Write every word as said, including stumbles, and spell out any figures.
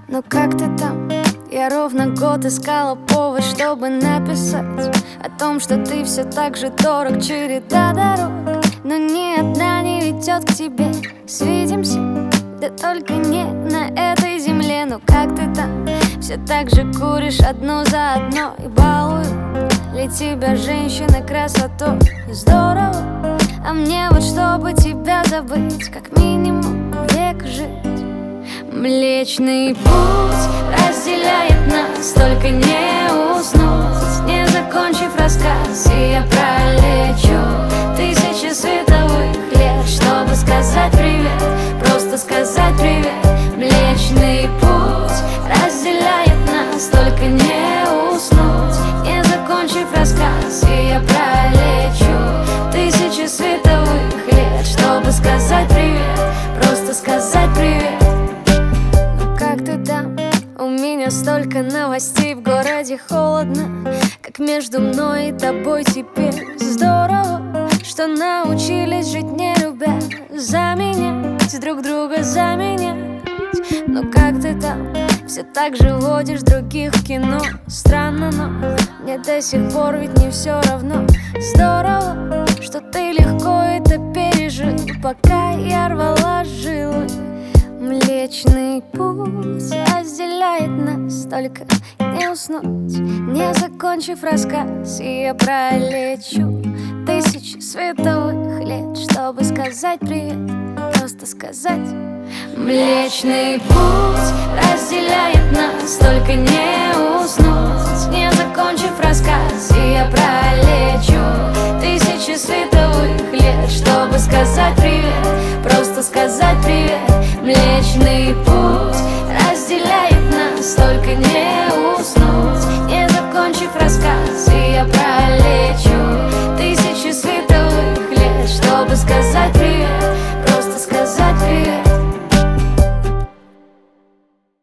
Ну как ты там? Я ровно год искала повод, чтобы написать о том, что ты все так же дорог, череда дорог. Но ни одна не ведет к тебе. Свидимся, да только не на этой земле. Ну как ты там? Все так же куришь одну за одной и балуют ли тебя женщины красотой? Здорово, а мне вот чтобы тебя забыть, как минимум век жить. Млечный путь разделяет нас, только не уснуть, не закончив рассказ. И я пролечу тысячи световых лет, чтобы сказать привет, просто сказать привет. Млечный путь разделяет нас, только не уснуть, не закончив рассказ. И я пролечу тысячи световых лет, чтобы сказать привет, просто сказать привет. Как ты там? У меня столько новостей, в городе холодно, как между мной и тобой теперь. Здорово, что научились жить не любя, заменять друг друга, заменять. Но как ты там? Все так же водишь других в кино. Странно, но мне до сих пор ведь не все равно. Здорово, что ты легко это пережил, пока я рвала жилы. Млечный путь разделяет нас, только не уснуть, не закончив рассказ. И я пролечу тысячи световых лет, чтобы сказать привет, просто сказать. Млечный путь разделяет нас, только не уснуть, не закончив рассказ. И я пролечу тысячи световых лет, чтобы сказать привет, просто сказать.